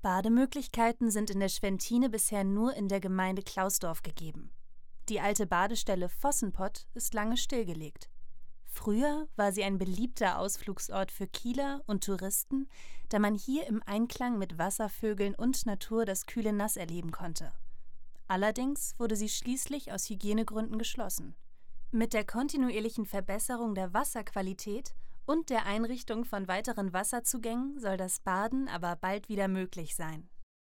Bademöglichkeiten sind in der Schwentine bisher nur in der Gemeinde Klausdorf gegeben. Die alte Badestelle Vossenpott ist lange stillgelegt. Früher war sie ein beliebter Ausflugsort für Kieler und Touristen, da man hier im Einklang mit Wasservögeln und Natur das kühle Nass erleben konnte. Allerdings wurde sie schließlich aus Hygienegründen geschlossen. Mit der kontinuierlichen Verbesserung der Wasserqualität und der Einrichtung von weiteren Wasserzugängen soll das Baden aber bald wieder möglich sein.